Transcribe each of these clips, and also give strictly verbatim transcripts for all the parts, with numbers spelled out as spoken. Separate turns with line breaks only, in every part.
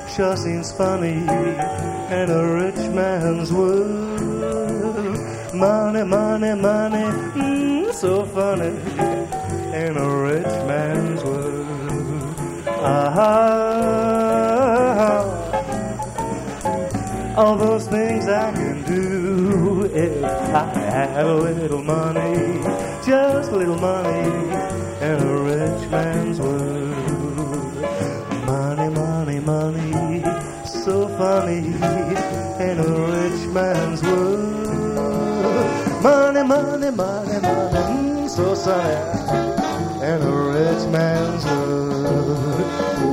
sure seems funny in a rich man's world. Money, money, money, mm, so funny in a rich man's world. Ah, all those things I can do if I had a little money, just a little money in a rich man's world. Money, money, money, so funny in a rich man's world. Money, money, money, money, mm, so sunny in a rich man's world.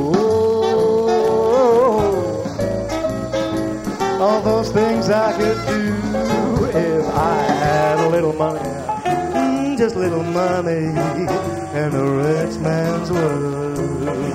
Oh, all those things I could do if I had a little money, mm, just a little money in a rich man's world.